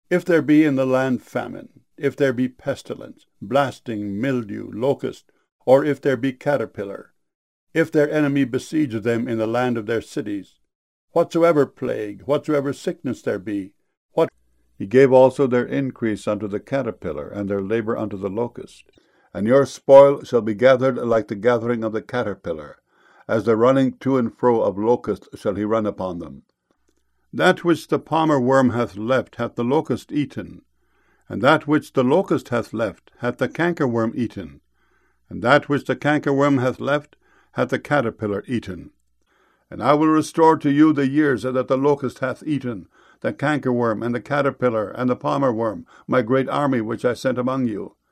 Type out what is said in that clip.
If there be in the land famine, if there be pestilence, blasting, mildew, locust, or if there be caterpillar, if their enemy besiege them in the land of their cities, whatsoever plague, whatsoever sickness there be, he gave also their increase unto the caterpillar, and their labor unto the locust. And your spoil shall be gathered like the gathering of the caterpillar, as the running to and fro of locusts shall he run upon them. That which the palmer worm hath left hath the locust eaten, and that which the locust hath left hath the cankerworm eaten, and that which the cankerworm hath left hath the caterpillar eaten. And I will restore to you the years that the locust hath eaten, the cankerworm, and the caterpillar, and the palmer worm, my great army which I sent among you.